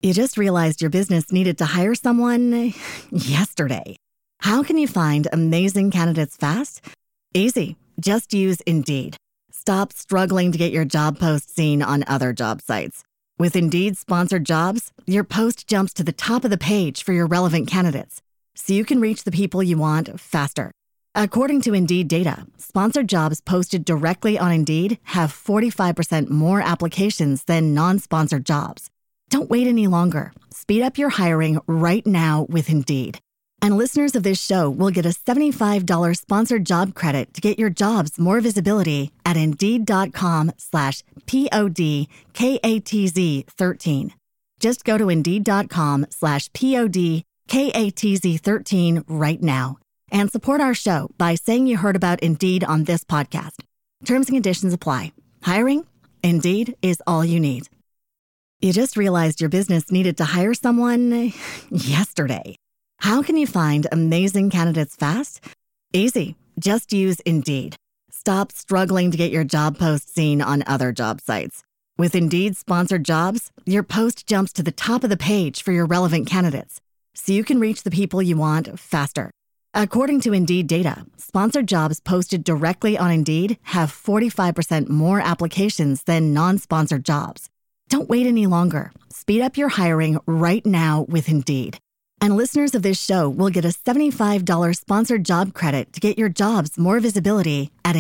You just realized your business needed to hire someone yesterday. How can you find amazing candidates fast? Easy. Just use Indeed. Stop struggling to get your job post seen on other job sites. With Indeed sponsored jobs, your post jumps to the top of the page for your relevant candidates, so you can reach the people you want faster. According to Indeed data, sponsored jobs posted directly on Indeed have 45% more applications than non-sponsored jobs. Don't wait any longer. Speed up your hiring right now with Indeed. And listeners of this show will get a $75 sponsored job credit to get your jobs more visibility at Indeed.com/PODKATZ13. Just go to Indeed.com/PODKATZ13 right now and support our show by saying you heard about Indeed on this podcast. Terms and conditions apply. Hiring? Indeed is all you need. You just realized your business needed to hire someone yesterday. How can you find amazing candidates fast? Easy. Just use Indeed. Stop struggling to get your job post seen on other job sites. With Indeed sponsored jobs, your post jumps to the top of the page for your relevant candidates, so you can reach the people you want faster. According to Indeed data, sponsored jobs posted directly on Indeed have 45% more applications than non-sponsored jobs. Don't wait any longer. Speed up your hiring right now with Indeed. And listeners of this show will get a $75 sponsored job credit to get your jobs more visibility at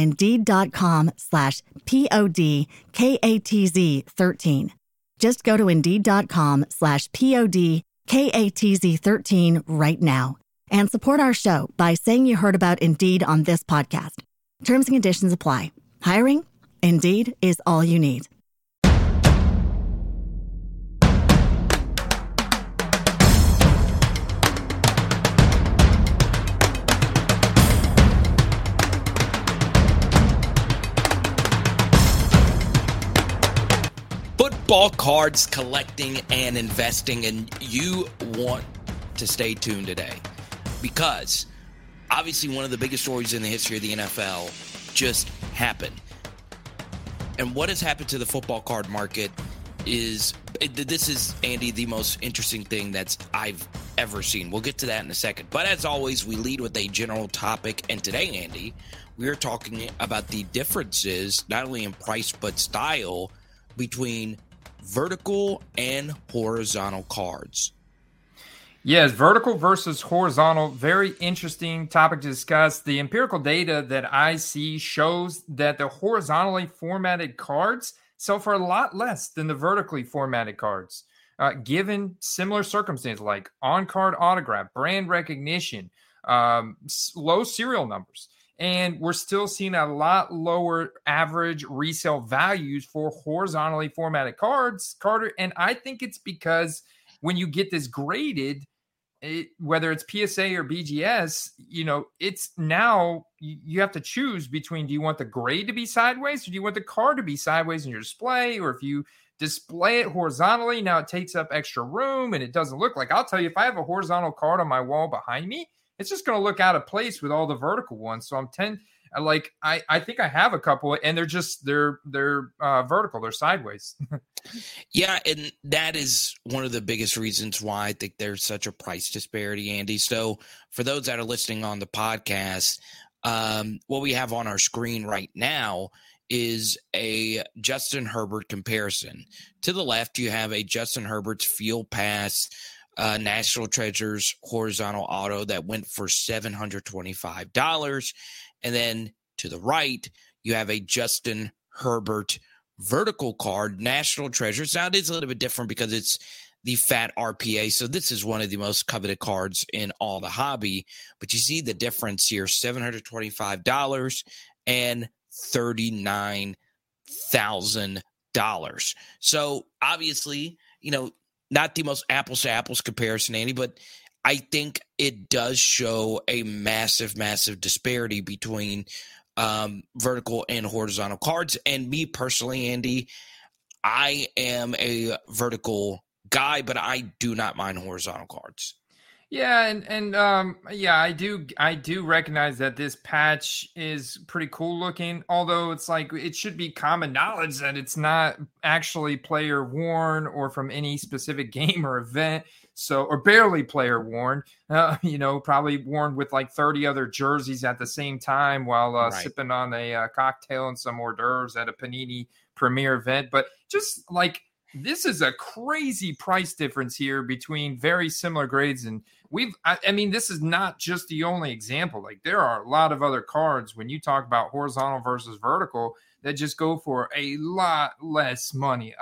Indeed.com/PODKATZ13. Just go to Indeed.com/PODKATZ13 right now and support our show by saying you heard about Indeed on this podcast. Terms and conditions apply. Hiring? Indeed is all you need. Football cards collecting and investing, and you want to stay tuned today because obviously one of the biggest stories in the history of the NFL just happened. And what has happened to the football card market this is, Andy, the most interesting thing that I've ever seen. We'll get to that in a second. But as always, we lead with a general topic. And today, Andy, we are talking about the differences, not only in price but style, between vertical and horizontal cards. Yes, vertical versus horizontal, very interesting topic to discuss. The empirical data that I see shows that the horizontally formatted cards sell for a lot less than the vertically formatted cards, given similar circumstances like on-card autograph, brand recognition, low serial numbers. And we're still seeing a lot lower average resale values for horizontally formatted cards, Carter. And I think it's because when you get this graded, whether it's PSA or BGS, it's now you have to choose between, do you want the grade to be sideways or do you want the card to be sideways in your display? Or if you display it horizontally, now it takes up extra room and it doesn't look like, I'll tell you, if I have a horizontal card on my wall behind me, it's just going to look out of place with all the vertical ones. So I think I have a couple and they're vertical, they're sideways. Yeah. And that is one of the biggest reasons why I think there's such a price disparity, Andy. So for those that are listening on the podcast, what we have on our screen right now is a Justin Herbert comparison. To the left, you have a Justin Herbert's Field Pass National Treasures horizontal auto that went for $725. And then to the right, you have a Justin Herbert vertical card, National Treasures. Now, it is a little bit different because it's the fat RPA. So this is one of the most coveted cards in all the hobby. But you see the difference here, $725 and $39,000. So obviously, not the most apples to apples comparison, Andy, but I think it does show a massive, massive disparity between vertical and horizontal cards. And me personally, Andy, I am a vertical guy, but I do not mind horizontal cards. Yeah, yeah, I do recognize that this patch is pretty cool looking, although it's like it should be common knowledge that it's not actually player worn or from any specific game or event. So, or barely player worn, probably worn with like 30 other jerseys at the same time while Right. sipping on a cocktail and some hors d'oeuvres at a Panini premiere event. But just like this is a crazy price difference here between very similar grades. And I mean, this is not just the only example. Like there are a lot of other cards when you talk about horizontal versus vertical that just go for a lot less money.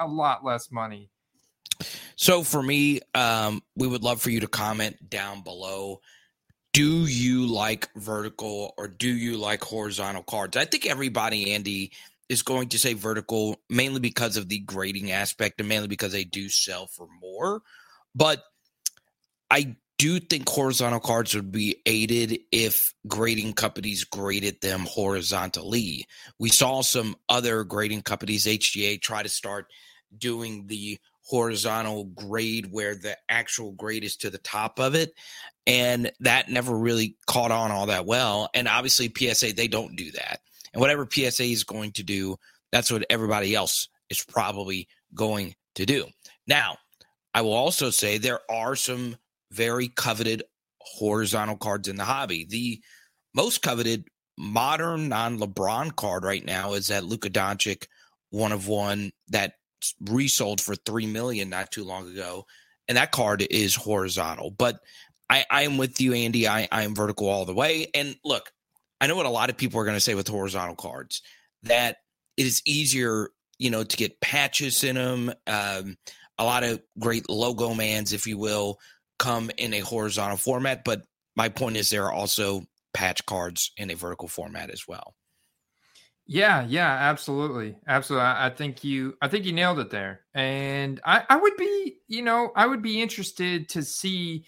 So for me, we would love for you to comment down below. Do you like vertical or do you like horizontal cards? I think everybody, Andy, is going to say vertical, mainly because of the grading aspect and mainly because they do sell for more. But I do think horizontal cards would be aided if grading companies graded them horizontally. We saw some other grading companies, HGA, try to start doing the horizontal grade where the actual grade is to the top of it. And that never really caught on all that well. And obviously PSA, they don't do that. And whatever PSA is going to do, that's what everybody else is probably going to do. Now, I will also say there are some very coveted horizontal cards in the hobby. The most coveted modern non-LeBron card right now is that Luka Doncic 1/1 that resold for $3 million not too long ago. And that card is horizontal. But I am with you, Andy. I am vertical all the way. And look, I know what a lot of people are going to say with horizontal cards, that it is easier, to get patches in them. A lot of great logo mans, if you will, come in a horizontal format. But my point is there are also patch cards in a vertical format as well. Yeah, absolutely. I think you nailed it there. And I would be interested to see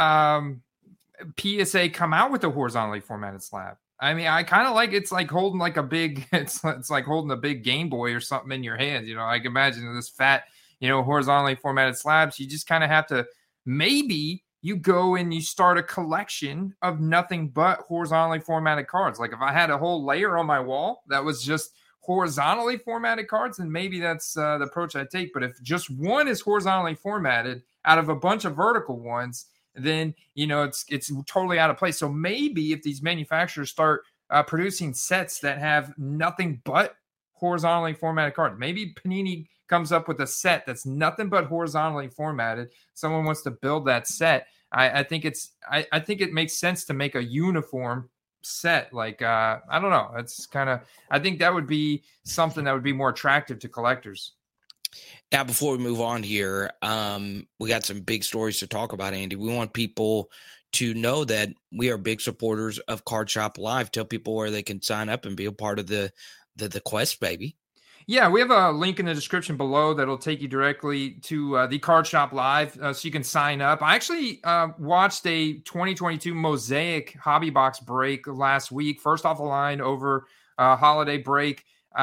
PSA come out with a horizontally formatted slab. I mean, I kind of like it's like holding like a big it's like holding a big Game Boy or something in your hands. I can imagine this fat, horizontally formatted slabs. You just kind of have to, maybe you go and you start a collection of nothing but horizontally formatted cards. Like if I had a whole layer on my wall that was just horizontally formatted cards, then maybe that's the approach I take. But if just one is horizontally formatted out of a bunch of vertical ones, then it's totally out of place. So maybe if these manufacturers start producing sets that have nothing but horizontally formatted cards, maybe Panini comes up with a set that's nothing but horizontally formatted. Someone wants to build that set. I think it makes sense to make a uniform set. Like I don't know. It's I think that would be something that would be more attractive to collectors. Now, before we move on here, we got some big stories to talk about, Andy. We want people to know that we are big supporters of Card Shop Live. Tell people where they can sign up and be a part of the quest, baby. Yeah, we have a link in the description below that'll take you directly to the Card Shop Live so you can sign up. I actually watched a 2022 Mosaic Hobby Box break last week, first off the line over holiday break.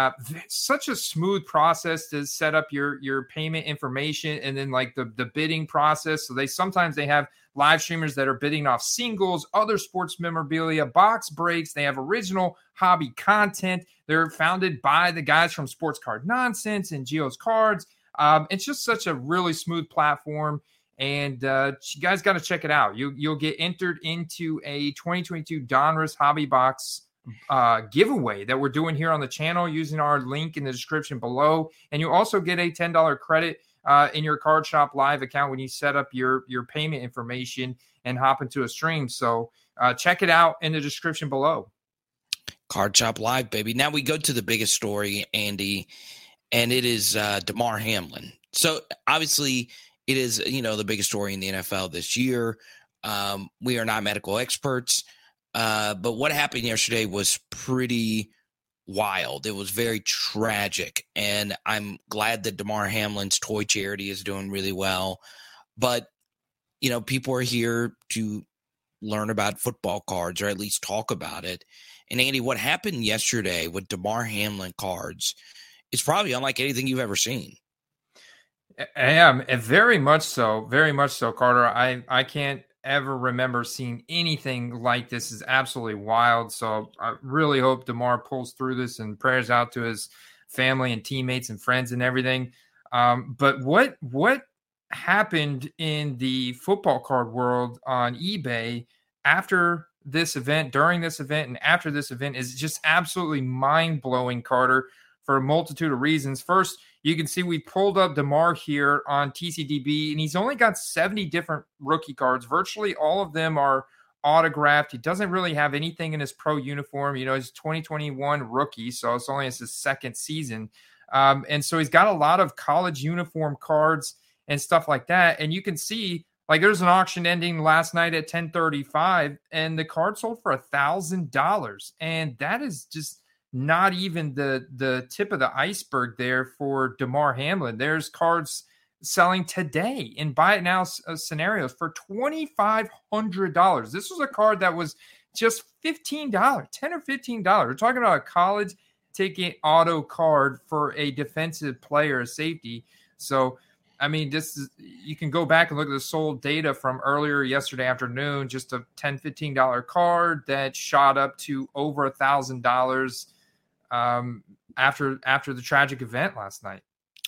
Such a smooth process to set up your payment information and then like the bidding process. So sometimes they have live streamers that are bidding off singles, other sports memorabilia, box breaks. They have original hobby content. They're founded by the guys from Sports Card Nonsense and Geo's Cards. It's just such a really smooth platform. And you guys got to check it out. You'll get entered into a 2022 Donruss Hobby Box giveaway that we're doing here on the channel using our link in the description below. And you also get a $10 credit in your Card Shop Live account when you set up your payment information and hop into a stream. So check it out in the description below. Card Shop Live, baby. Now we go to the biggest story, Andy, and it is Damar Hamlin. So obviously it is, the biggest story in the NFL this year. We are not medical experts. But what happened yesterday was pretty wild. It was very tragic. And I'm glad that Damar Hamlin's toy charity is doing really well. But, people are here to learn about football cards or at least talk about it. And Andy, what happened yesterday with Damar Hamlin cards is probably unlike anything you've ever seen. Yeah, very much so, Carter. I can't ever remember seeing anything like this. Is absolutely wild. So I really hope DeMar pulls through this, and prayers out to his family and teammates and friends and everything. But what happened in the football card world on eBay after this event, during this event, and after this event is just absolutely mind-blowing, Carter, for a multitude of reasons. First, you can see we pulled up DeMar here on TCDB, and he's only got 70 different rookie cards. Virtually all of them are autographed. He doesn't really have anything in his pro uniform. He's 2021 rookie, so it's only his second season. And so he's got a lot of college uniform cards and stuff like that. And you can see, like, there's an auction ending last night at 10:35, and the card sold for $1,000. And that is just not even the tip of the iceberg there for Damar Hamlin. There's cards selling today in buy it now scenarios for $2,500. This was a card that was just $15, $10 or $15. We're talking about a college ticket auto card for a defensive player, a safety. So, I mean, you can go back and look at the sold data from earlier yesterday afternoon, just a $10, $15 card that shot up to over $1,000 after the tragic event last night.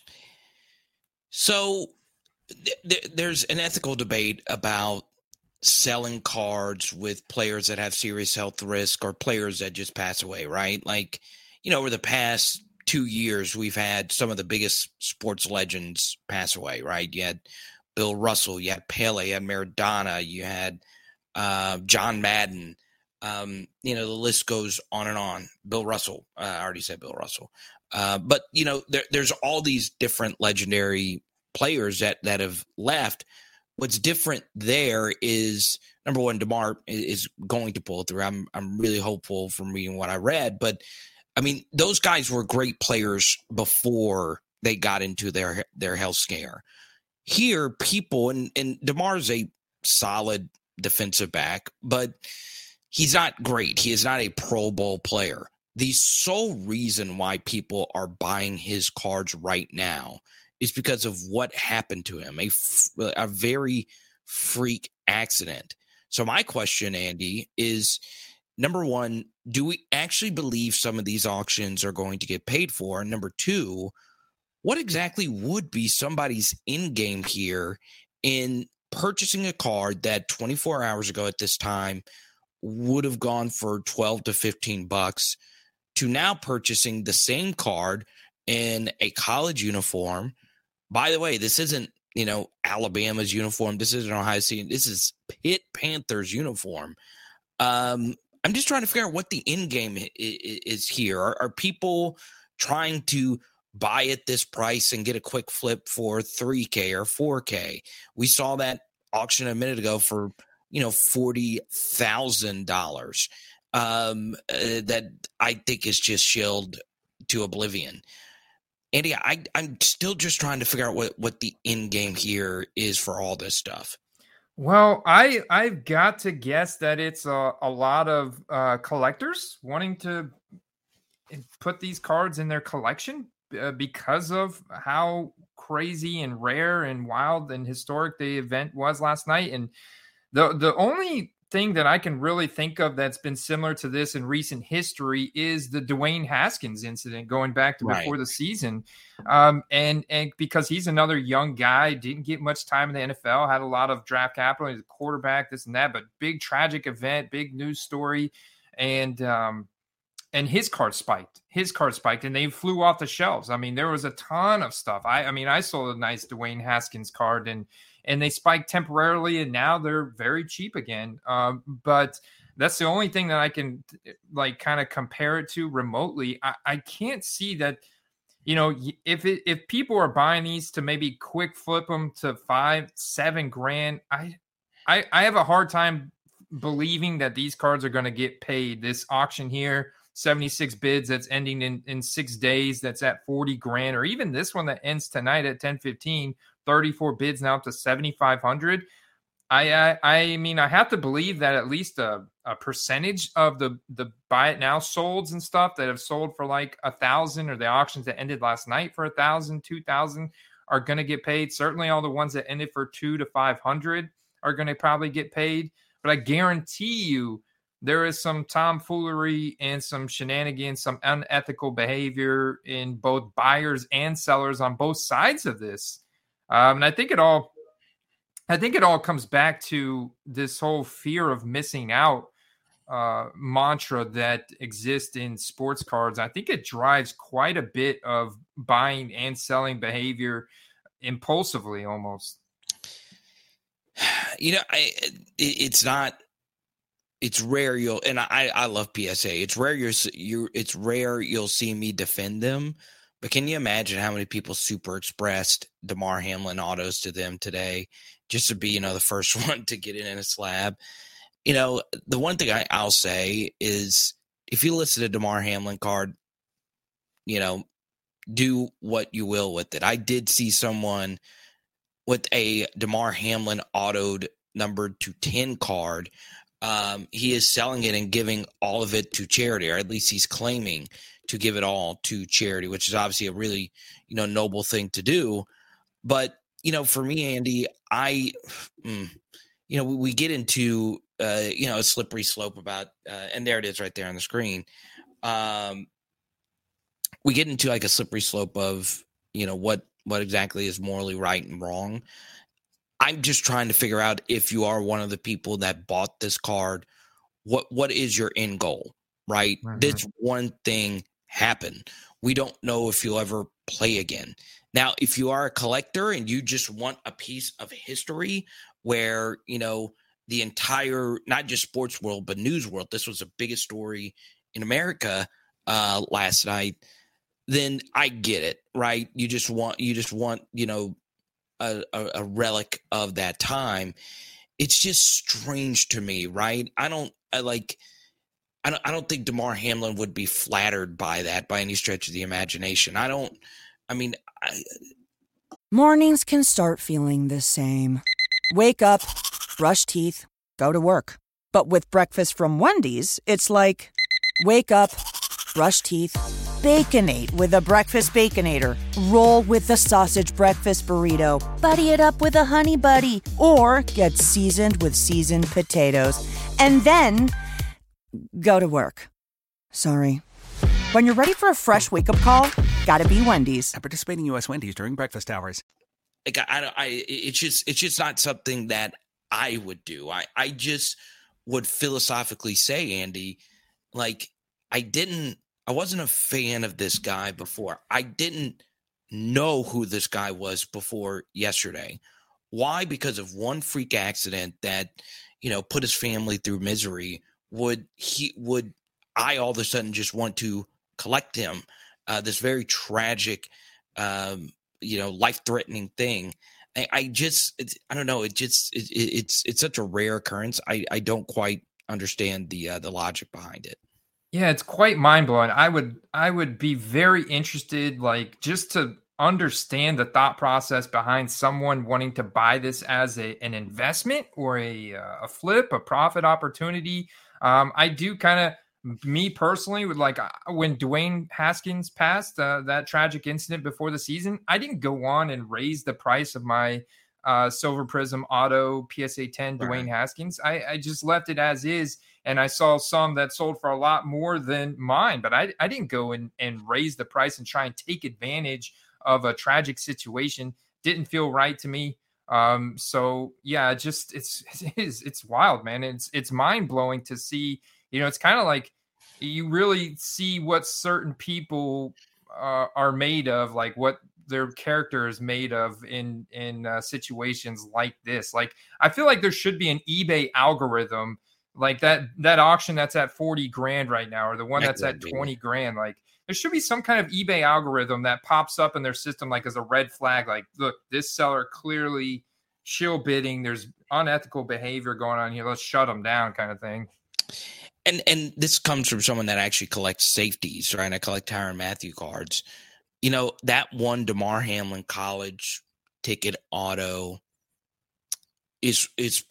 So there's an ethical debate about selling cards with players that have serious health risk or players that just pass away, right? Like, over the past 2 years, we've had some of the biggest sports legends pass away, right? You had Bill Russell, you had Pele, you had Maradona, you had John Madden. The list goes on and on. Bill Russell, I already said Bill Russell. But there's all these different legendary players that have left. What's different there is, number one, DeMar is going to pull through. I'm really hopeful from reading what I read, but I mean, those guys were great players before they got into their health scare. Here, people, and DeMar's a solid defensive back, but he's not great. He is not a Pro Bowl player. The sole reason why people are buying his cards right now is because of what happened to him, a very freak accident. So my question, Andy, is, number one, do we actually believe some of these auctions are going to get paid for? And number two, what exactly would be somebody's end game here in purchasing a card that 24 hours ago at this time would have gone for $12 to $15 to now purchasing the same card in a college uniform? By the way, this isn't, Alabama's uniform. This isn't Ohio State. This is Pitt Panthers uniform. I'm just trying to figure out what the end game is here. Are people trying to buy at this price and get a quick flip for $3K or $4K? We saw that auction a minute ago for, $40,000. That I think is just shilled to oblivion. Andy, I'm still just trying to figure out what the end game here is for all this stuff. Well, I've got to guess that it's a lot of collectors wanting to put these cards in their collection because of how crazy and rare and wild and historic the event was last night. And the only thing that I can really think of that's been similar to this in recent history is the Dwayne Haskins incident going back to before the season. And because he's another young guy, didn't get much time in the NFL, had a lot of draft capital, he's a quarterback, this and that, but big tragic event, big news story. And his card spiked. And they flew off the shelves. I mean, there was a ton of stuff. I sold a nice Dwayne Haskins card and they spiked temporarily, and now they're very cheap again. But that's the only thing that I can kind of compare it to remotely. I can't see that, if people are buying these to maybe quick flip them to $5-7 grand, I have a hard time believing that these cards are going to get paid. This auction here, 76 bids that's ending in 6 days, that's at 40 grand, or even this one that ends tonight at 10:15, 34 bids now up to 7,500. I mean, I have to believe that at least a percentage of the buy it now solds and stuff that have sold for like 1,000, or the auctions that ended last night for 1,000, 2,000 are going to get paid. Certainly all the ones that ended for 200 to 500 are going to probably get paid. But I guarantee you there is some tomfoolery and some shenanigans, some unethical behavior in both buyers and sellers on both sides of this. And I think it all comes back to this whole fear of missing out mantra that exists in sports cards. I think it drives quite a bit of buying and selling behavior impulsively almost. It's rare I love PSA. It's rare you'll see me defend them, but can you imagine how many people super expressed Damar Hamlin autos to them today just to be, the first one to get it in a slab? The one thing I'll say is if you listen to Damar Hamlin card, do what you will with it. I did see someone with a Damar Hamlin autoed numbered to 10 card. He is selling it and giving all of it to charity, or at least he's claiming to give it all to charity, which is obviously a really, noble thing to do. But, for me, Andy, we get into, a slippery slope about, and there it is right there on the screen. We get into like a slippery slope of, what exactly is morally right and wrong. I'm just trying to figure out if you are one of the people that bought this card, what is your end goal, right? Mm-hmm. This one thing happened. We don't know if you'll ever play again. Now, if you are a collector and you just want a piece of history where, the entire, not just sports world, but news world, this was the biggest story in America last night, then I get it, right? You just want, a relic of that time. It's just strange to me, right? I don't think Damar Hamlin would be flattered by that by any stretch of the imagination. Mornings can start feeling the same. Wake up, brush teeth, go to work. But with breakfast from Wendy's, it's like, wake up, brush teeth, Baconate with a breakfast Baconator. Roll with the sausage breakfast burrito. Buddy it up with a Honey Buddy. Or get seasoned with seasoned potatoes. And then go to work. Sorry. When you're ready for a fresh wake-up call, gotta be Wendy's. At participating U.S. Wendy's during breakfast hours. It's just not something that I would do. I just would philosophically say, Andy, I wasn't a fan of this guy before. I didn't know who this guy was before yesterday. Why? Because of one freak accident that, put his family through misery. Would I all of a sudden just want to collect him? This very tragic, life-threatening thing. I don't know. It's such a rare occurrence. I don't quite understand the logic behind it. Yeah, it's quite mind-blowing. I would be very interested, just to understand the thought process behind someone wanting to buy this as an investment or a flip, a profit opportunity. I do kind of, me personally, would when Dwayne Haskins passed that tragic incident before the season, I didn't go on and raise the price of my Silver Prism Auto PSA 10 Dwayne Haskins. I just left it as is. And I saw some that sold for a lot more than mine, but I didn't go and raise the price and try and take advantage of a tragic situation. Didn't feel right to me. So yeah, it's wild, man. It's mind blowing to see. It's kind of like you really see what certain people are made of, what their character is made of in situations like this. I feel like there should be an eBay algorithm. That auction that's at 40 grand right now, or the one that's at 20 grand, there should be some kind of eBay algorithm that pops up in their system, as a red flag. Look, this seller clearly shill bidding. There's unethical behavior going on here. Let's shut them down, kind of thing. And this comes from someone that actually collects safeties, right? I collect Tyrann Mathieu cards. That one Damar Hamlin college ticket auto is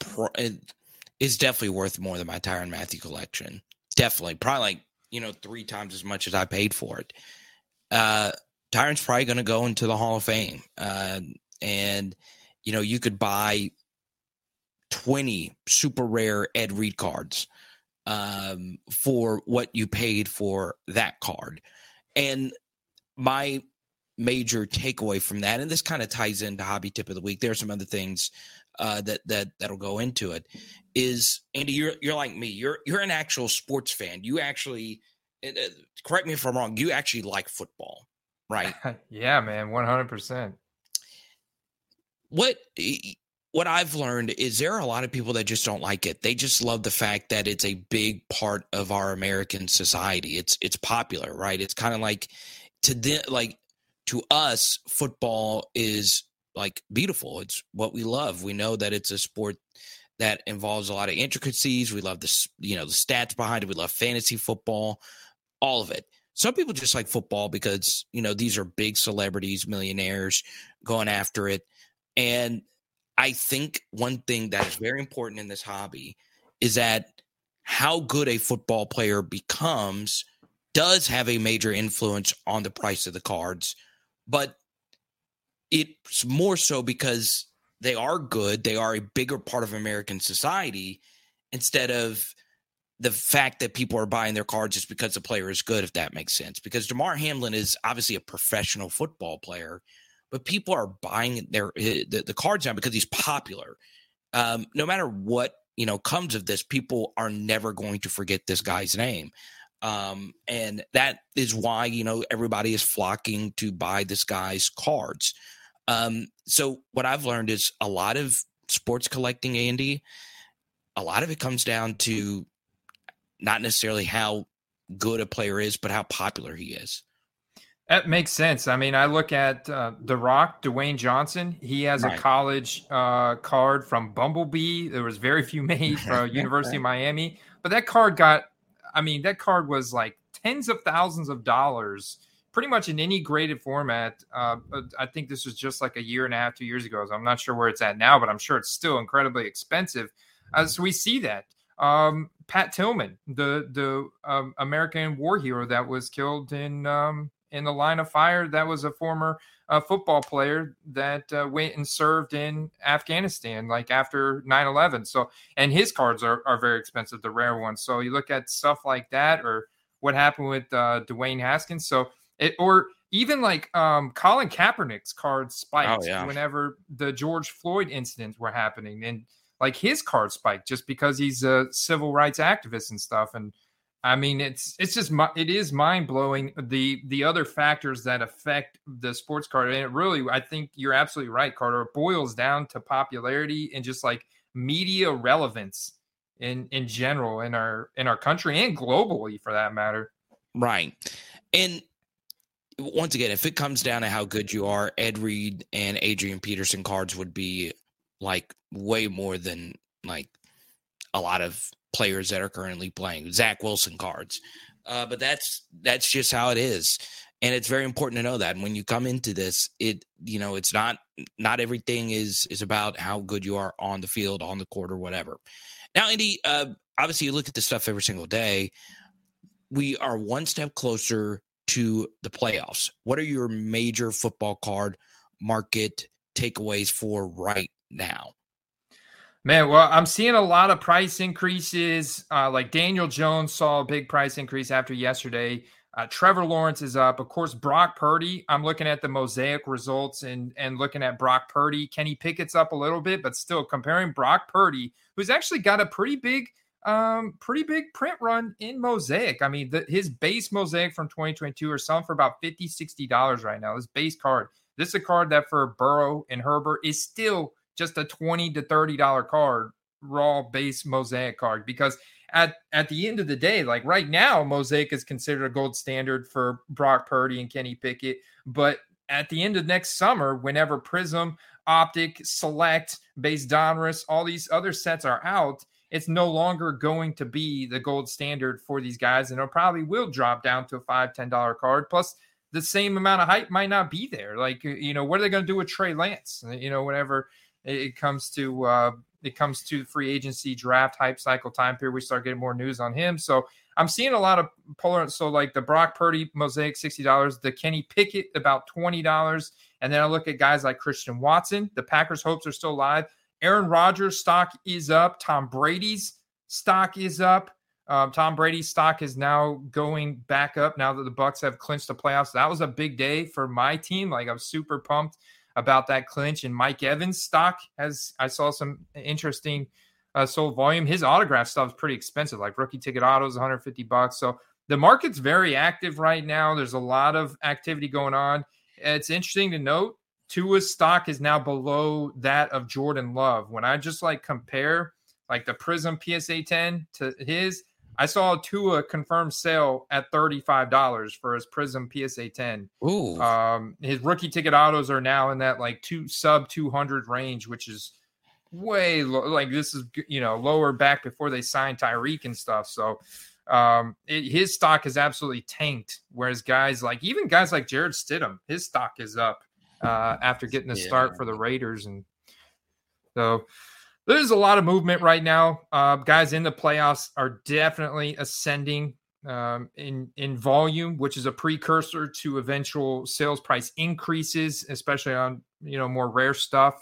definitely worth more than my Tyrann Mathieu collection. Definitely. Probably 3 times as much as I paid for it. Tyrann's probably going to go into the Hall of Fame. And you could buy 20 super rare Ed Reed cards for what you paid for that card. And my major takeaway from that, and this kind of ties into hobby tip of the week, there are some other things that'll go into it, is Andy, you're like me, you're an actual sports fan. You actually, correct me if I'm wrong, you actually like football, right? Yeah, man, 100%. What I've learned is there are a lot of people that just don't like it. They just love the fact that it's a big part of our American society. It's popular, right? It's kind of like to us, football is like beautiful. It's what we love. We know that it's a sport that involves a lot of intricacies. We love the stats behind it. We love fantasy football, all of it. Some people just like football because, these are big celebrities, millionaires going after it. And I think one thing that is very important in this hobby is that how good a football player becomes does have a major influence on the price of the cards, but it's more so because they are good. They are a bigger part of American society instead of the fact that people are buying their cards just because the player is good, if that makes sense. Because Damar Hamlin is obviously a professional football player, but people are buying the cards now because he's popular. No matter what, comes of this, people are never going to forget this guy's name. And that is why, everybody is flocking to buy this guy's cards. So what I've learned is a lot of sports collecting, Andy, a lot of it comes down to not necessarily how good a player is, but how popular he is. That makes sense. I mean, I look at The Rock, Dwayne Johnson. He has a college card from Bumblebee. There was very few made from University of Miami. But that card was like tens of thousands of dollars, pretty much in any graded format. I think this was just like a year and a half, 2 years ago. So I'm not sure where it's at now, but I'm sure it's still incredibly expensive. So we see that. Pat Tillman, the American war hero that was killed in the line of fire, that was a former football player that went and served in Afghanistan, like after 9/11. So, and his cards are very expensive, the rare ones. So you look at stuff like that, or what happened with Dwayne Haskins. So or even like Colin Kaepernick's cards spiked whenever the George Floyd incidents were happening, and like his card spiked just because he's a civil rights activist and stuff. And I mean, it is mind blowing the other factors that affect the sports card. And it really, I think you're absolutely right, Carter. It boils down to popularity and just like media relevance in general in our country and globally for that matter. Right. And once again, if it comes down to how good you are, Ed Reed and Adrian Peterson cards would be like way more than like a lot of players that are currently playing. Zach Wilson cards. But that's just how it is. And it's very important to know that. And when you come into this, it's not everything is about how good you are on the field, on the court, or whatever. Now, Andy, obviously you look at this stuff every single day. We are one step closer to the playoffs. What are your major football card market takeaways for right now? Man, well, I'm seeing a lot of price increases. Like Daniel Jones saw a big price increase after yesterday. Trevor Lawrence is up. Of course, Brock Purdy. I'm looking at the Mosaic results and looking at Brock Purdy. Kenny Pickett's up a little bit, but still comparing Brock Purdy, who's actually got a pretty big print run in Mosaic. I mean, his base Mosaic from 2022 are selling for about $50, $60 right now. This base card. This is a card that for Burrow and Herbert is still just a $20 to $30 card, raw base Mosaic card, because at the end of the day, like right now, Mosaic is considered a gold standard for Brock Purdy and Kenny Pickett. But at the end of next summer, whenever Prism, Optic, Select, Base Donruss, all these other sets are out, it's no longer going to be the gold standard for these guys. And it probably will drop down to a $5, $10 card. Plus, the same amount of hype might not be there. Like, what are they going to do with Trey Lance? Whenever it comes to free agency draft hype cycle time period, we start getting more news on him. So I'm seeing a lot of polar. So like the Brock Purdy Mosaic, $60, the Kenny Pickett, about $20. And then I look at guys like Christian Watson. The Packers' hopes are still alive. Aaron Rodgers' stock is up. Tom Brady's stock is up. Tom Brady's stock is now going back up now that the Bucs have clinched the playoffs. That was a big day for my team. Like, I'm super pumped about that clinch. And Mike Evans' stock I saw some interesting sold volume. His autograph stuff is pretty expensive, like rookie ticket autos, $150. So the market's very active right now. There's a lot of activity going on. It's interesting to note Tua's stock is now below that of Jordan Love. When I just compare the Prism PSA 10 to his, I saw Tua confirmed sale at $35 for his Prism PSA 10. Ooh. His rookie ticket autos are now in that sub 200 range, which is way low. This is lower back before they signed Tyreek and stuff. So his stock is absolutely tanked. Whereas guys like Jarrett Stidham, his stock is up after getting the start for the Raiders, and so. There's a lot of movement right now. Guys in the playoffs are definitely ascending in volume, which is a precursor to eventual sales price increases, especially on more rare stuff.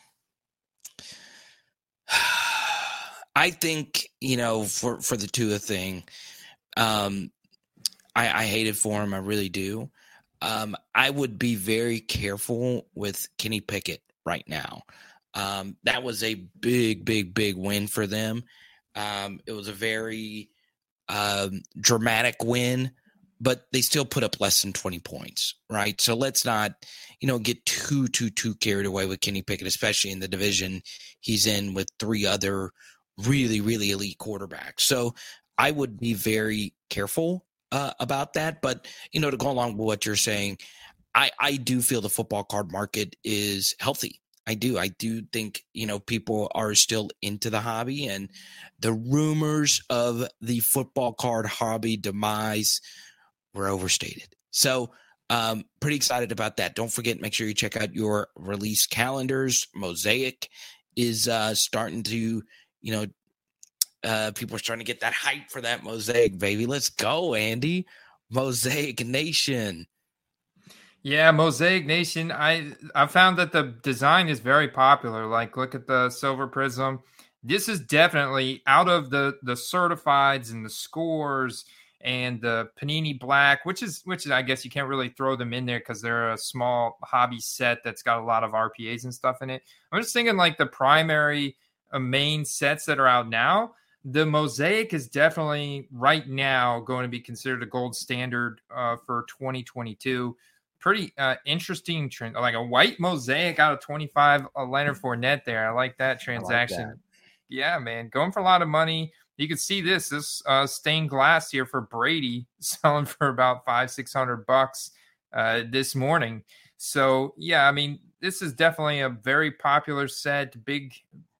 I think for the Tua thing, I hate it for him. I really do. I would be very careful with Kenny Pickett right now. That was a big win for them. It was a very dramatic win, but they still put up less than 20 points, right? So let's not, get too carried away with Kenny Pickett, especially in the division he's in with three other really elite quarterbacks. So I would be very careful about that. But, to go along with what you're saying, I do feel the football card market is healthy. I do think, people are still into the hobby, and the rumors of the football card hobby demise were overstated. So pretty excited about that. Don't forget, make sure you check out your release calendars. Mosaic is starting to, people are starting to get that hype for that Mosaic, baby. Let's go, Andy. Mosaic Nation. Yeah, Mosaic Nation. I found that the design is very popular. Look at the Silver Prism. This is definitely out of the certifieds and the scores and the Panini Black, which is I guess you can't really throw them in there because they're a small hobby set that's got a lot of RPAs and stuff in it. I'm just thinking the primary main sets that are out now. The Mosaic is definitely right now going to be considered a gold standard for 2022. Pretty interesting trend, like a white Mosaic out of 25, a Leonard Fournette there. I like that transaction. Like that. Yeah, man, going for a lot of money. You can see this stained glass here for Brady selling for about $500-600 this morning. So yeah, I mean, this is definitely a very popular set. Big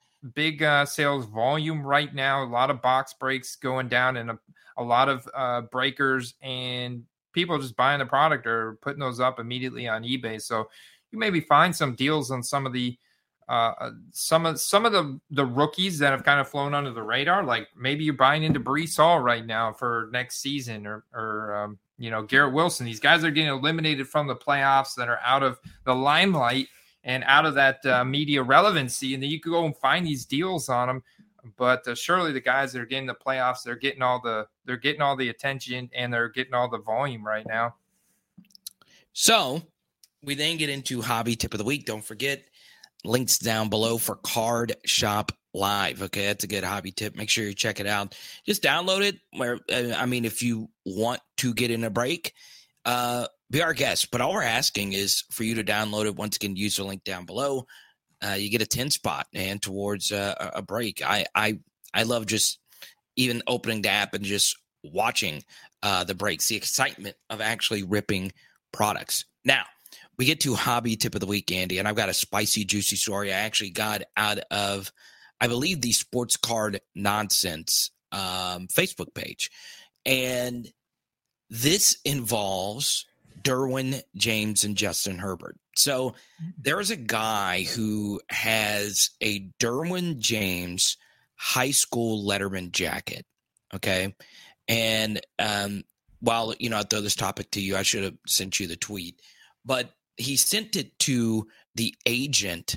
sales volume right now. A lot of box breaks going down, and a lot of breakers, and people just buying the product or putting those up immediately on eBay. So you maybe find some deals on some of the the rookies that have kind of flown under the radar. Like maybe you're buying into Breece Hall right now for next season, or Garrett Wilson. These guys are getting eliminated from the playoffs that are out of the limelight and out of that media relevancy, and then you could go and find these deals on them. But surely the guys that are getting the playoffs, they're getting all the attention, and they're getting all the volume right now. So we then get into hobby tip of the week. Don't forget, links down below for Card Shop Live. Okay, that's a good hobby tip. Make sure you check it out. Just download it. If you want to get in a break, be our guest. But all we're asking is for you to download it. Once again, use the link down below. You get a 10 spot and towards a break. I love just even opening the app and just watching the breaks, the excitement of actually ripping products. Now, we get to hobby tip of the week, Andy, and I've got a spicy, juicy story I actually got out of, I believe, the Sports Card Nonsense Facebook page. And this involves Derwin James and Justin Herbert. So there's a guy who has a Derwin James high school Letterman jacket, okay? And while, I throw this topic to you, I should have sent you the tweet. But he sent it to the agent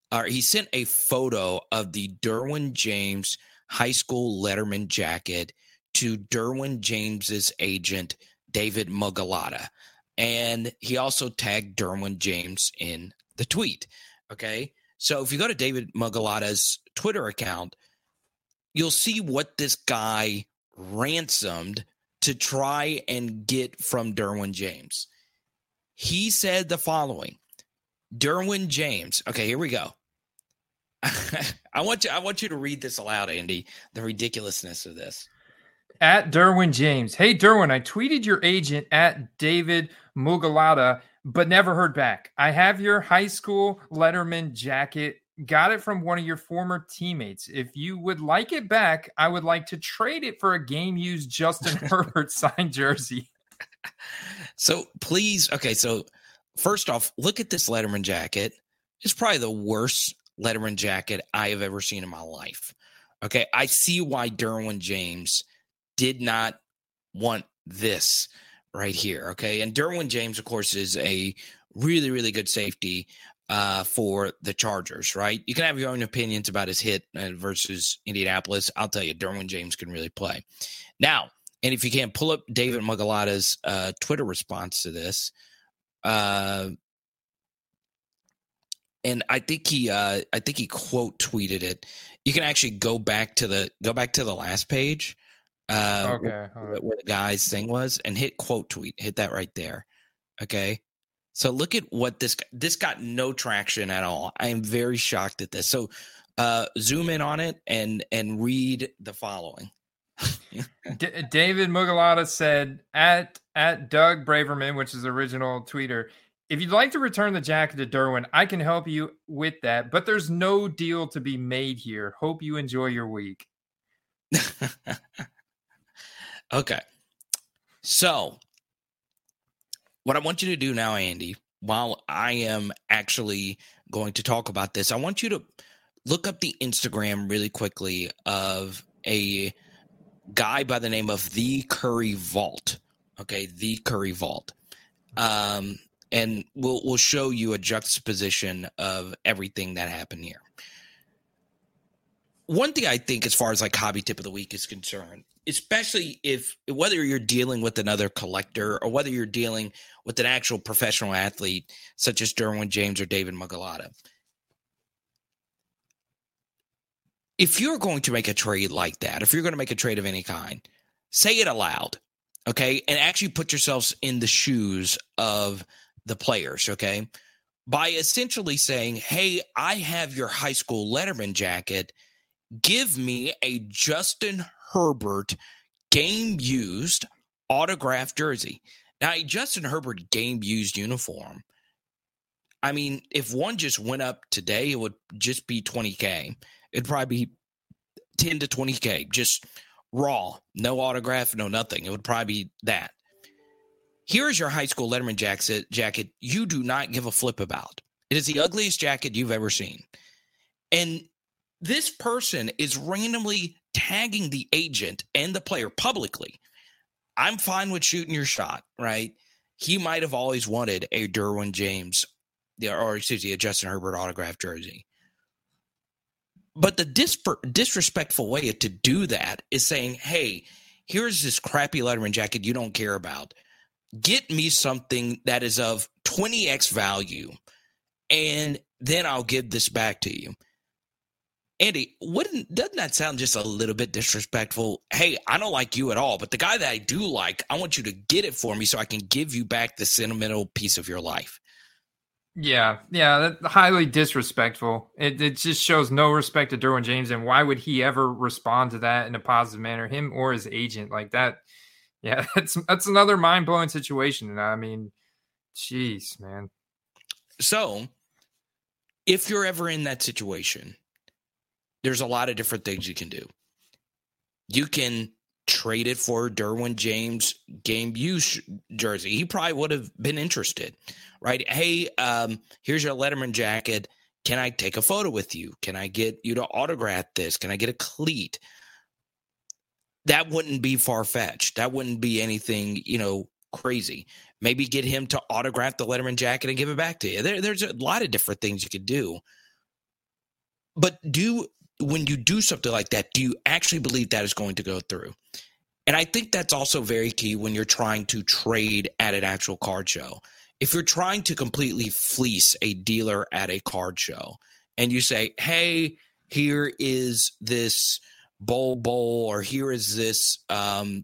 he sent a photo of the Derwin James high school Letterman jacket to Derwin James's agent, David Mugalotta. And he also tagged Derwin James in the tweet. Okay. So if you go to David Mugalotta's Twitter account, you'll see what this guy ransomed to try and get from Derwin James. He said the following: Derwin James. Okay, here we go. I want you to read this aloud, Andy, the ridiculousness of this. At Derwin James. Hey, Derwin, I tweeted your agent at David Mugalotta, but never heard back. I have your high school Letterman jacket. Got it from one of your former teammates. If you would like it back, I would like to trade it for a game-used Justin Herbert signed jersey. So please, okay, so first off, look at this Letterman jacket. It's probably the worst Letterman jacket I have ever seen in my life. Okay, I see why Derwin James did not want this right here. Okay, and Derwin James, of course, is a really, really good safety for the Chargers, right? You can have your own opinions about his hit versus Indianapolis. I'll tell you, Derwin James can really play. Now, and if you can, pull up David Mugalotta's Twitter response to this. And I think he quote tweeted it. You can actually go back to the last page, Okay, where the guy's thing was, and hit quote tweet. Hit that right there. Okay. So look at what this got no traction at all. I am very shocked at this. So zoom in on it and read the following. David Mugalotta said at Doug Braverman, which is the original tweeter, if you'd like to return the jacket to Derwin, I can help you with that, but there's no deal to be made here. Hope you enjoy your week. Okay. So what I want you to do now, Andy, while I am actually going to talk about this, I want you to look up the Instagram really quickly of a guy by the name of The Curry Vault. Okay, The Curry Vault. And we'll show you a juxtaposition of everything that happened here. One thing I think, as far as like hobby tip of the week is concerned, especially whether you're dealing with another collector or whether you're dealing with an actual professional athlete such as Derwin James or David Mugalotta, if you're going to make a trade like that, if you're going to make a trade of any kind, say it aloud, okay? And actually put yourselves in the shoes of the players, okay? By essentially saying, hey, I have your high school Letterman jacket. Give me a Justin Herbert game-used autographed jersey. Now, a Justin Herbert game-used uniform, I mean, if one just went up today, it would just be $20K. It'd probably be $10 to $20K, just raw, no autograph, no nothing. It would probably be that. Here's your high school Letterman jacket you do not give a flip about. It is the ugliest jacket you've ever seen. And this person is randomly tagging the agent and the player publicly. I'm fine with shooting your shot, right? He might have always wanted a Derwin James, a Justin Herbert autographed jersey. But the disrespectful way to do that is saying, hey, here's this crappy Letterman jacket you don't care about. Get me something that is of 20x value, and then I'll give this back to you. Andy, doesn't that sound just a little bit disrespectful? Hey, I don't like you at all, but the guy that I do like, I want you to get it for me so I can give you back the sentimental piece of your life. Yeah, that's highly disrespectful. It just shows no respect to Derwin James, and why would he ever respond to that in a positive manner, him or his agent like that? Yeah, that's another mind-blowing situation. I mean, jeez, man. So, if you're ever in that situation, there's a lot of different things you can do. You can trade it for Derwin James game use jersey. He probably would have been interested, right? Hey, here's your Letterman jacket. Can I take a photo with you? Can I get you to autograph this? Can I get a cleat? That wouldn't be far-fetched. That wouldn't be anything, crazy. Maybe get him to autograph the Letterman jacket and give it back to you. There's a lot of different things you could do. But when you do something like that, do you actually believe that is going to go through? And I think that's also very key when you're trying to trade at an actual card show. If you're trying to completely fleece a dealer at a card show and you say, hey, here is this bowl, or here is this, Edgerrin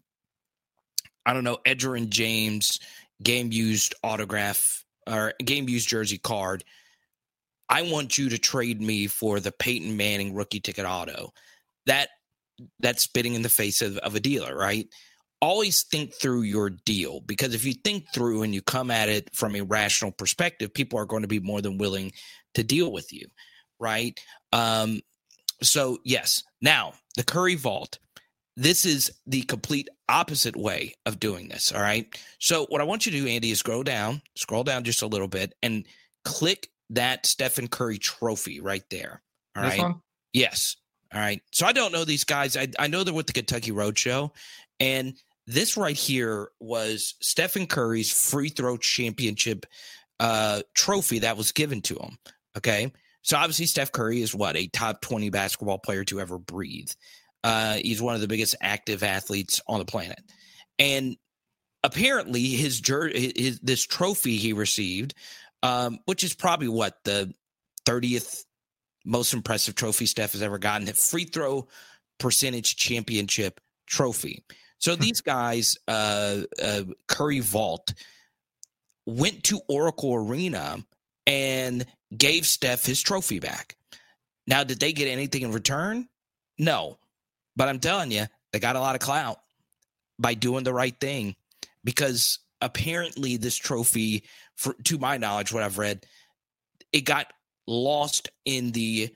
James game-used autograph or game-used jersey card, I want you to trade me for the Peyton Manning rookie ticket auto. That's spitting in the face of a dealer, right? Always think through your deal, because if you think through and you come at it from a rational perspective, people are going to be more than willing to deal with you, right? So, yes. Now, the Curry Vault. This is the complete opposite way of doing this, all right? So what I want you to do, Andy, is scroll down just a little bit and click that Stephen Curry trophy right there, all right? This one? Yes. All right. So I don't know these guys. I know they're with the Kentucky Roadshow, and this right here was Stephen Curry's free throw championship trophy that was given to him. Okay. So obviously Steph Curry is a top 20 basketball player to ever breathe. He's one of the biggest active athletes on the planet. And apparently this trophy he received, which is probably the 30th most impressive trophy Steph has ever gotten, the free throw percentage championship trophy. So these guys, Curry Vault, went to Oracle Arena and gave Steph his trophy back. Now, did they get anything in return? No. But I'm telling you, they got a lot of clout by doing the right thing, because apparently this trophy, to my knowledge, what I've read, it got lost in the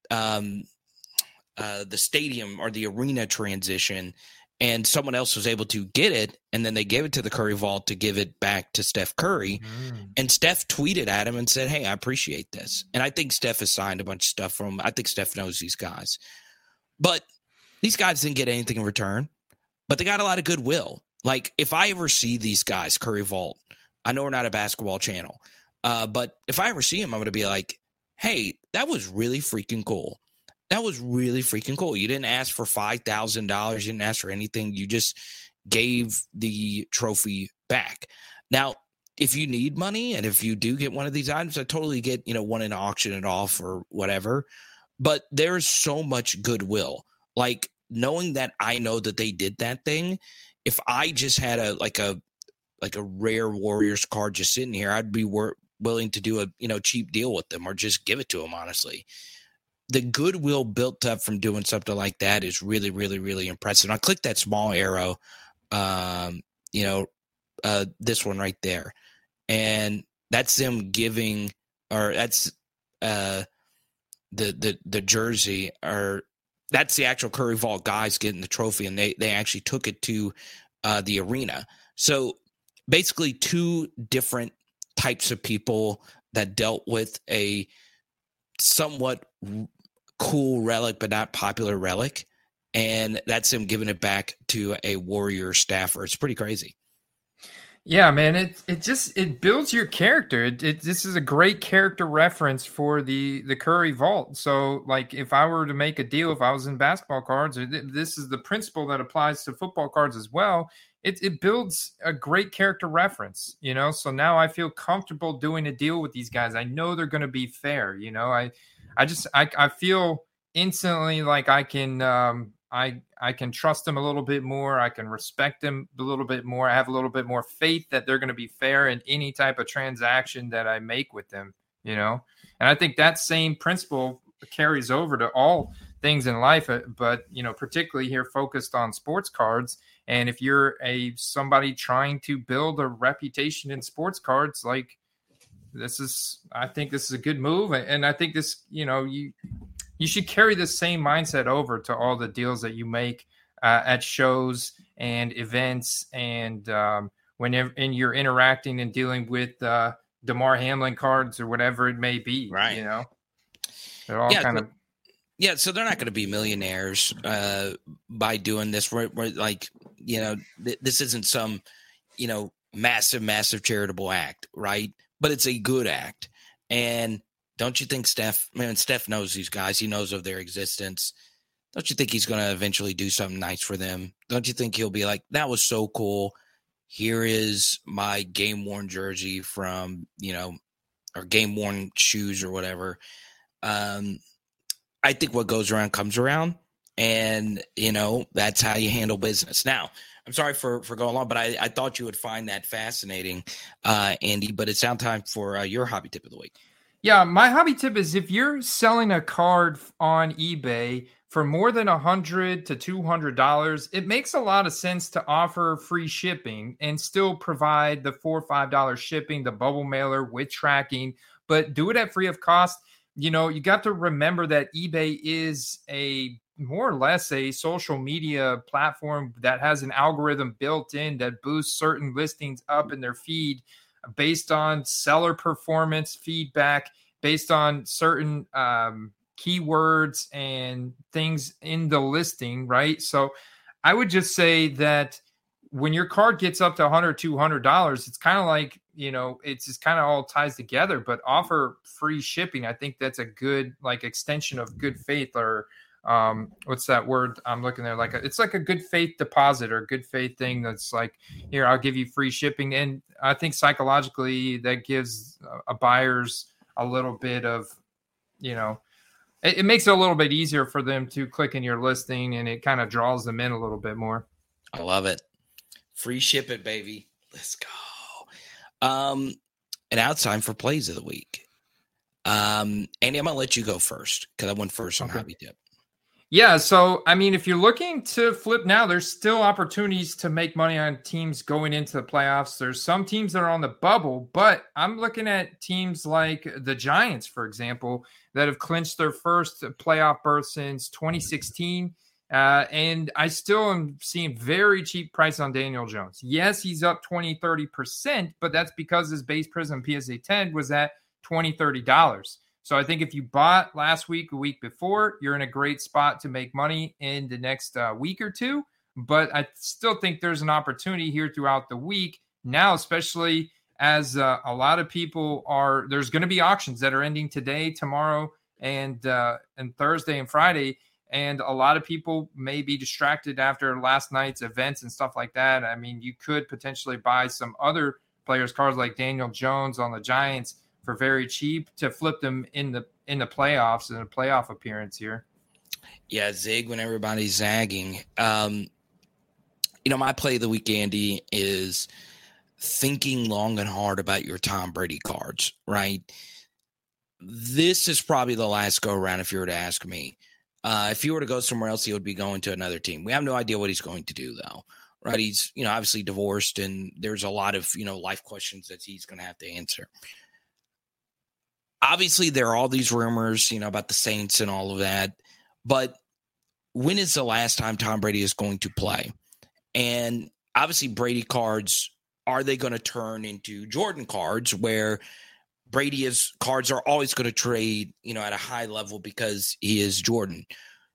stadium or the arena transition, and someone else was able to get it, and then they gave it to the Curry Vault to give it back to Steph Curry. And Steph tweeted at him and said, hey, I appreciate this. And I think Steph has signed a bunch of stuff from him. I think Steph knows these guys. But these guys didn't get anything in return, but they got a lot of goodwill. Like, if I ever see these guys, Curry Vault, I know we're not a basketball channel, but if I ever see him, I'm going to be like, hey, that was really freaking cool. That was really freaking cool. You didn't ask for $5,000. You didn't ask for anything. You just gave the trophy back. Now, if you need money and if you do get one of these items, I totally get, wanting to auction it off or whatever. But there's so much goodwill. Like, knowing that I know that they did that thing, if I just had a rare Warriors card just sitting here, I'd be willing to do a cheap deal with them or just give it to them, honestly. The goodwill built up from doing something like that is really, really, really impressive. Now, click that small arrow, this one right there. And that's them giving, or that's the jersey, or that's the actual Curry Vault guys getting the trophy, and they actually took it to the arena. So basically two different types of people that dealt with a somewhat cool relic but not popular relic, and that's him giving it back to a Warrior staffer. It's pretty crazy. Yeah, man, it builds your character. This is a great character reference for the Curry Vault. So, like, if I were to make a deal, if I was in basketball cards, this is the principle that applies to football cards as well. It builds a great character reference, So now I feel comfortable doing a deal with these guys. I know they're going to be fair, I feel instantly like I can trust them a little bit more. I can respect them a little bit more. I have a little bit more faith that they're going to be fair in any type of transaction that I make with them, And I think that same principle carries over to all things in life, but, particularly here focused on sports cards. And if you're somebody trying to build a reputation in sports cards, like I think this is a good move. And I think this, you should carry the same mindset over to all the deals that you make at shows and events, and whenever you're interacting and dealing with DeMar Hamlin cards or whatever it may be. Right. They're all Yeah, so they're not going to be millionaires by doing this. We're like, this isn't some, massive charitable act, right? But it's a good act. And don't you think Steph knows these guys? He knows of their existence. Don't you think he's going to eventually do something nice for them? Don't you think he'll be like, that was so cool. Here is my game-worn jersey from, or game-worn shoes or whatever. I think what goes around comes around, and, that's how you handle business. Now, I'm sorry for going long, but I thought you would find that fascinating, Andy, but it's now time for your hobby tip of the week. Yeah, my hobby tip is if you're selling a card on eBay for more than $100 to $200, it makes a lot of sense to offer free shipping and still provide the $4 or $5 shipping, the bubble mailer with tracking, but do it at free of cost. You got to remember that eBay is more or less a social media platform that has an algorithm built in that boosts certain listings up in their feed based on seller performance feedback, based on certain keywords and things in the listing, right? So I would just say that when your card gets up to $100, $200, it's kind of like, it's just kind of all ties together, but offer free shipping. I think that's a good extension of good faith, or what's that word I'm looking there? It's like a good faith deposit or good faith thing that's like, here, I'll give you free shipping. And I think psychologically that gives a buyers a little bit of, it makes it a little bit easier for them to click in your listing, and it kind of draws them in a little bit more. I love it. Free ship it, baby. Let's go. And now it's time for plays of the week. Andy, I'm going to let you go first because I went first on hobby tip. Yeah, so, if you're looking to flip now, there's still opportunities to make money on teams going into the playoffs. There's some teams that are on the bubble, but I'm looking at teams like the Giants, for example, that have clinched their first playoff berth since 2016. And I still am seeing very cheap price on Daniel Jones. Yes, he's up 20, 30%, but that's because his base Prism PSA 10 was at $20, $30. So I think if you bought last week, a week before, you're in a great spot to make money in the next week or two. But I still think there's an opportunity here throughout the week now, especially as a lot of people there's going to be auctions that are ending today, tomorrow, and Thursday and Friday. And a lot of people may be distracted after last night's events and stuff like that. You could potentially buy some other players' cards like Daniel Jones on the Giants for very cheap to flip them in the playoffs, in a playoff appearance here. Yeah, zig when everybody's zagging. My play of the week, Andy, is thinking long and hard about your Tom Brady cards, right? This is probably the last go around if you were to ask me. If he were to go somewhere else, he would be going to another team. We have no idea what he's going to do, though, right? He's, obviously divorced, and there's a lot of, life questions that he's going to have to answer. Obviously, there are all these rumors, about the Saints and all of that. But when is the last time Tom Brady is going to play? And obviously, Brady cards, are they going to turn into Jordan cards where Brady's cards are always going to trade, at a high level because he is Jordan?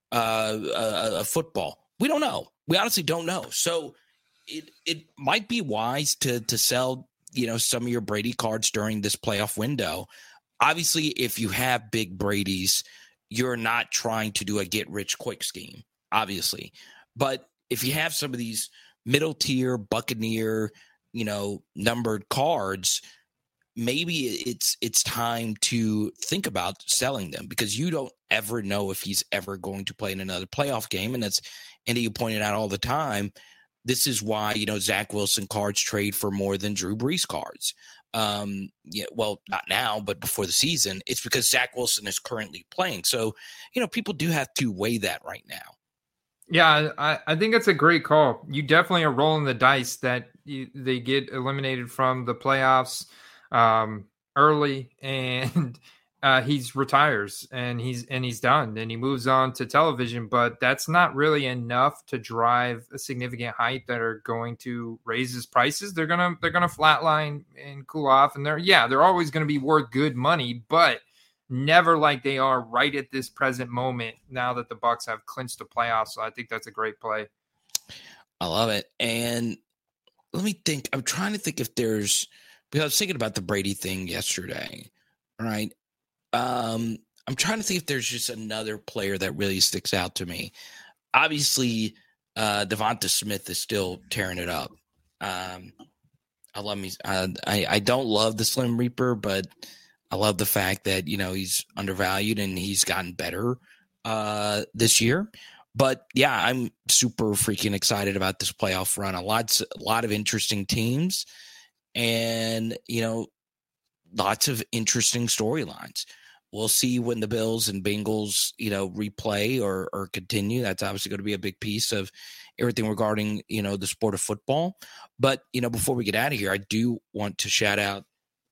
Football, we don't know. We honestly don't know. So it might be wise to sell, some of your Brady cards during this playoff window. Obviously, if you have big Brady's, you're not trying to do a get-rich-quick scheme, obviously. But if you have some of these middle-tier, Buccaneer, numbered cards, maybe it's time to think about selling them because you don't ever know if he's ever going to play in another playoff game. And that's, Andy, you pointed out all the time, this is why, Zach Wilson cards trade for more than Drew Brees cards. Well, not now, but before the season, it's because Zach Wilson is currently playing. So, people do have to weigh that right now. Yeah, I think it's a great call. You definitely are rolling the dice that they get eliminated from the playoffs early, and he retires and he's done and he moves on to television. But that's not really enough to drive a significant height that are going to raise his prices. They're gonna flatline and cool off, and they're always going to be worth good money, but never like they are right at this present moment now that the Bucs have clinched the playoffs. So I think that's a great play. I love it. And let me think. I'm trying to think if there's, because I was thinking about the Brady thing yesterday, right? I'm trying to think if there's just another player that really sticks out to me. Obviously, Devonta Smith is still tearing it up. I don't love the Slim Reaper, but I love the fact that, he's undervalued and he's gotten better this year. But yeah, I'm super freaking excited about this playoff run. A lot of interesting teams and, lots of interesting storylines. We'll see when the Bills and Bengals, replay or continue. That's obviously going to be a big piece of everything regarding, the sport of football. But, before we get out of here, I do want to shout out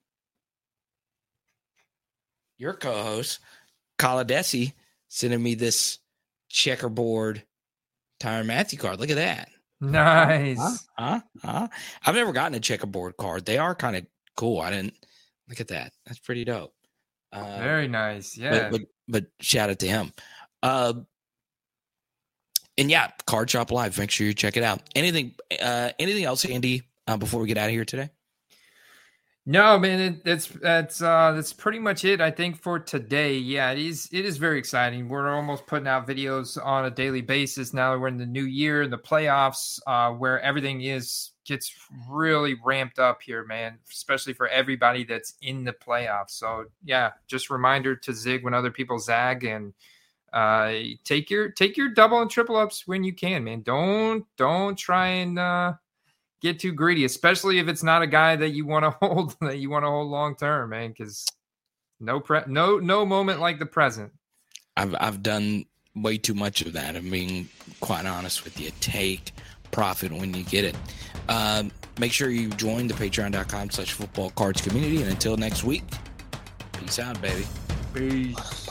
your co-host, Kaladesi, sending me this checkerboard Tyrann Mathieu card. Look at that. Nice. I've never gotten a checkerboard card. They are kind of cool. I didn't look at that. That's pretty dope. Very nice. Yeah. But shout out to him. And yeah, Card Shop Live. Make sure you check it out. Anything else, Andy, before we get out of here today? No, man, that's pretty much it, I think, for today. Yeah, it is very exciting. We're almost putting out videos on a daily basis now that we're in the new year and the playoffs, where everything gets really ramped up here, man, especially for everybody that's in the playoffs. So yeah, just reminder to zig when other people zag, and take your double and triple ups when you can, man. Don't try and get too greedy, especially if it's not a guy that you want to hold long term, man, because no moment like the present. I've done way too much of that. I'm being quite honest with you. Take profit when you get it. Make sure you join the patreon.com/football cards community. And until next week, peace out, baby. Peace.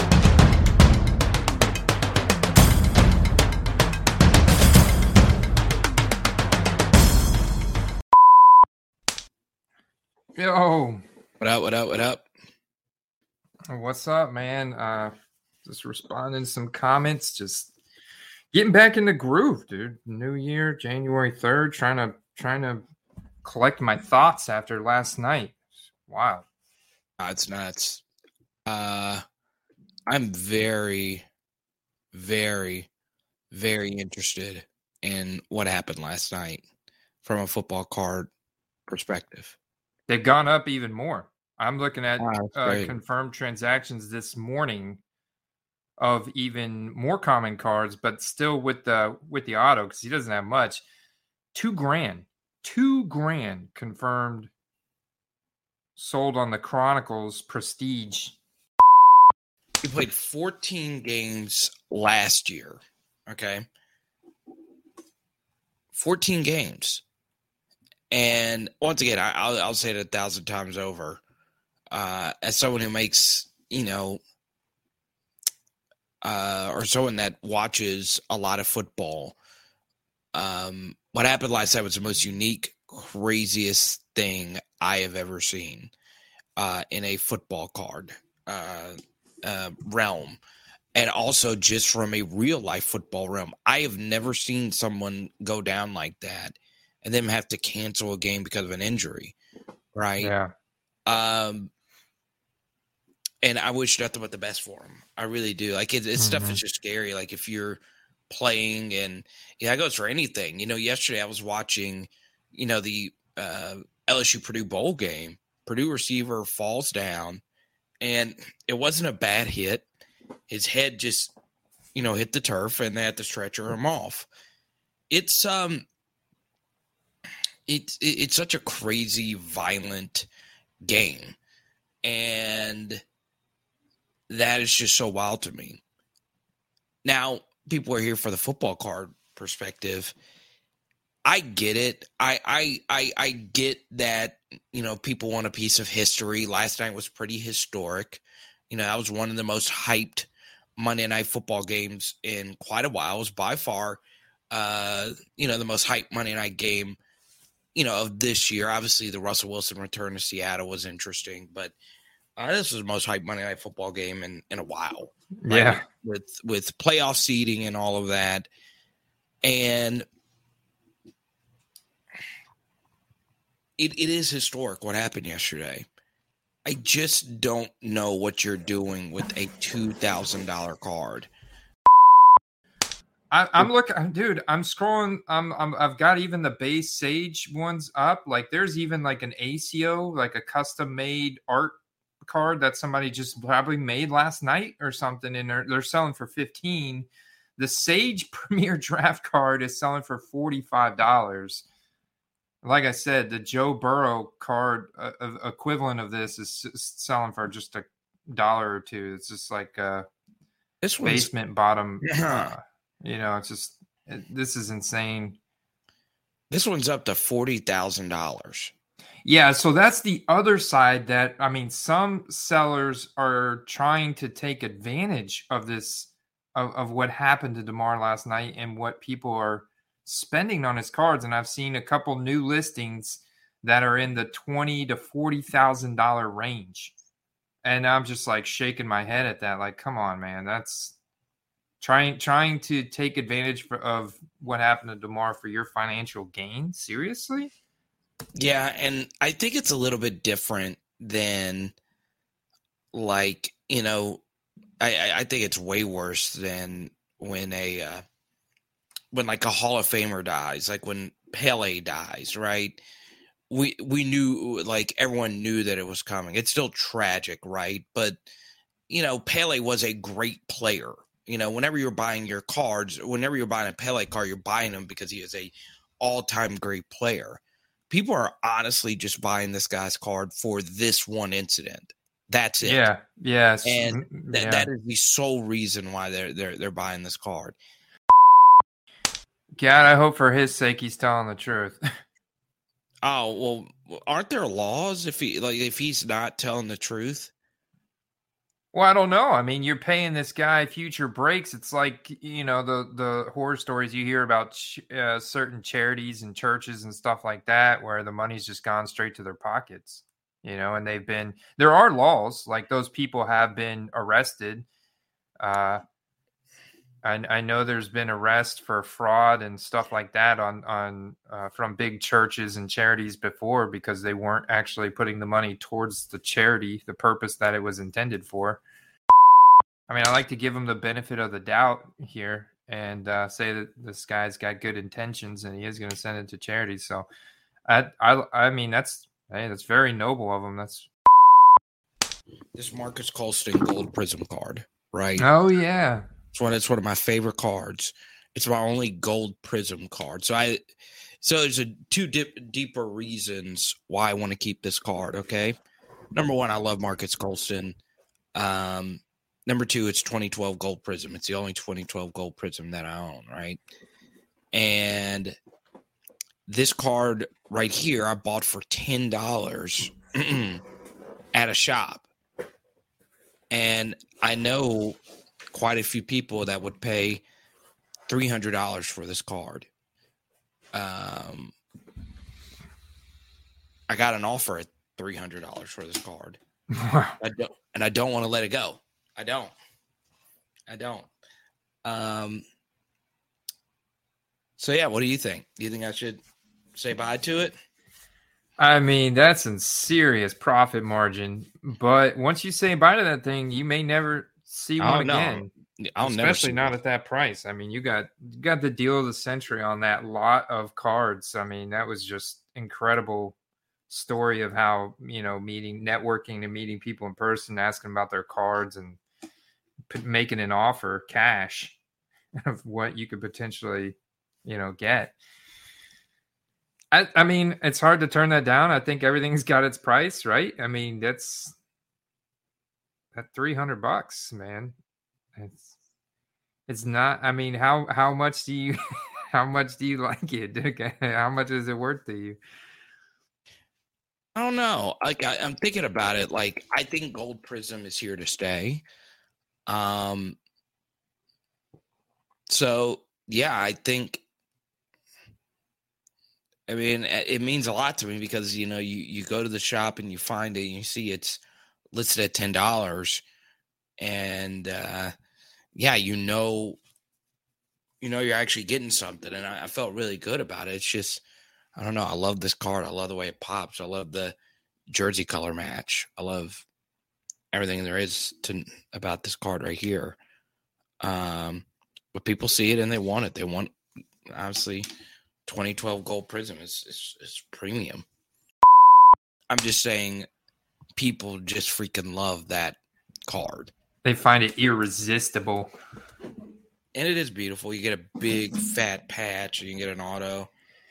Yo. What up? What's up, man? Just responding to some comments, just getting back in the groove, dude. New year, January 3rd, trying to collect my thoughts after last night. Wow. It's nuts. I'm very, very, very interested in what happened last night from a football card perspective. They've gone up even more. I'm looking at confirmed transactions this morning of even more common cards, but still with the auto, because he doesn't have much. $2,000 confirmed sold on the Chronicles Prestige. He played 14 games last year. Okay. 14 games. And once again, I'll say it 1,000 times over. As someone who makes, or someone that watches a lot of football, what happened last night was the most unique, craziest thing I have ever seen in a football card realm. And also just from a real life football realm. I have never seen someone go down like that and then have to cancel a game because of an injury, right? Yeah. And I wish nothing but the best for him. I really do. Like, it's stuff that's just scary. Like, if you're playing, and that goes for anything. Yesterday I was watching, the LSU Purdue bowl game. Purdue receiver falls down, and it wasn't a bad hit. His head just, hit the turf, and they had to stretcher him off. It's such a crazy, violent game. And that is just so wild to me. Now, people are here for the football card perspective. I get it. I get that, people want a piece of history. Last night was pretty historic. That was one of the most hyped Monday Night Football games in quite a while. It was by far, the most hyped Monday night game, of this year. Obviously, the Russell Wilson return to Seattle was interesting, but this was the most hyped Monday Night Football game in a while. Right? Yeah. With playoff seeding and all of that. And it is historic what happened yesterday. I just don't know what you're doing with a $2,000 card. I'm looking, dude. I'm scrolling. I've got even the base Sage ones up. Like, there's even like an ACO, like a custom made art card that somebody just probably made last night or something, and they're selling for $15. The Sage Premier Draft card is selling for $45. Like I said, the Joe Burrow card equivalent of this is selling for just $1 or $2. It's just like this one's basement bottom. It's just this is insane. This one's up to $40,000. Yeah, so that's the other side that, I mean, some sellers are trying to take advantage of this, of what happened to DeMar last night and what people are spending on his cards. And I've seen a couple new listings that are in the $20,000 to $40,000 range. And I'm just like shaking my head at that. Like, come on, man. That's trying to take advantage of what happened to DeMar for your financial gain. Seriously? Yeah, and I think it's a little bit different than, like, I think it's way worse than when like a Hall of Famer dies, like when Pele dies, right? We knew, like, everyone knew that it was coming. It's still tragic, right? But, Pele was a great player. Whenever you're buying your cards, whenever you're buying a Pele card, you're buying him because he is a all-time great player. People are honestly just buying this guy's card for this one incident. That's it. Yeah. Yes. And that is the sole reason why they're buying this card. God, I hope for his sake he's telling the truth. Oh, well, aren't there laws if he's not telling the truth? Well, I don't know. I mean, you're paying this guy future breaks. It's like, the horror stories you hear about certain charities and churches and stuff like that, where the money's just gone straight to their pockets, and there are laws, like those people have been arrested. I know there's been arrests for fraud and stuff like that on from big churches and charities before, because they weren't actually putting the money towards the charity, the purpose that it was intended for. I mean, I like to give him the benefit of the doubt here and say that this guy's got good intentions and he is going to send it to charity. So, I mean, that's very noble of him. That's this Marcus Colston Gold Prism card, right? Oh yeah. It's one of my favorite cards. It's my only gold prism card. So there's two deeper reasons why I want to keep this card. Okay. Number one, I love Marcus Colston. Number two, it's 2012 gold prism. It's the only 2012 gold prism that I own. Right. And this card right here, I bought for $10 at a shop. And I know quite a few people that would pay $300 for this card. I got an offer at $300 for this card. I don't want to let it go. I don't. So yeah, what do you think? Do you think I should say bye to it? I mean, that's a serious profit margin. But once you say bye to that thing, you may never see one again. Especially not at that price. I mean, you got the deal of the century on that lot of cards. I mean, that was just incredible story of how, networking and meeting people in person, asking about their cards and making an offer cash of what you could potentially, get. I mean, it's hard to turn that down. I think everything's got its price, right? I mean, that's that $300, man. It's not. I mean, how much do you like it? Okay, how much is it worth to you? I don't know. Like, I'm thinking about it. Like, I think Gold Prism is here to stay. So yeah, I think. I mean, it means a lot to me because you go to the shop and you find it and you see it's listed at $10, and yeah, you're actually getting something, and I felt really good about it. It's just, I don't know. I love this card. I love the way it pops. I love the jersey color match. I love everything there is about this card right here. But people see it and they want it. They want, obviously, 2012 Gold Prism is premium. I'm just saying people just freaking love that card. They find it irresistible. And it is beautiful. You get a big fat patch. You can get an auto.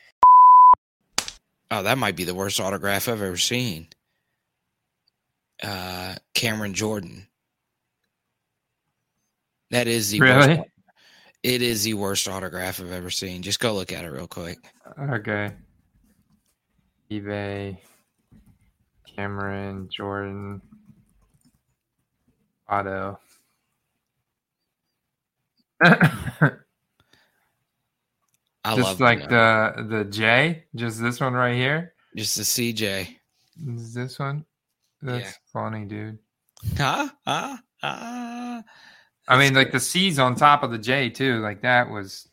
Oh, that might be the worst autograph I've ever seen. Cameron Jordan. That is the really? worst. It is the worst autograph I've ever seen. Just go look at it real quick. Okay. eBay. Cameron Jordan. Auto. I just love like the J, just this one right here. Just the CJ. Is this one? That's funny, dude. I mean, like the C's on top of the J too. Like that's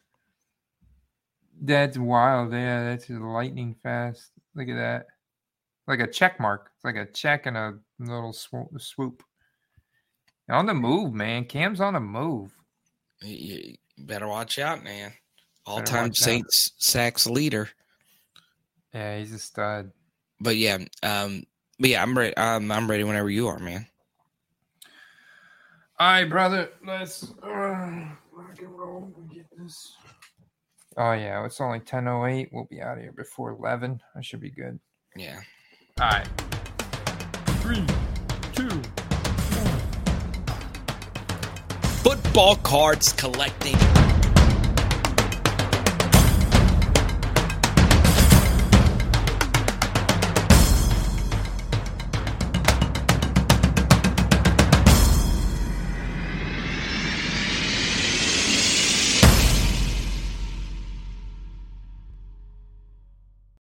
wild. Yeah, that's lightning fast. Look at that. Like a check mark. It's like a check and a little swoop. On the move, man. Cam's on the move. You better watch out, man. All-time Saints sacks leader. Yeah, he's a stud. But I'm ready. I'm ready whenever you are, man. All right, brother. Let's rock and roll and get this. Oh yeah, it's only 10:08. We'll be out of here before 11. I should be good. Yeah. All right. 3, 2, 1. Football cards collecting.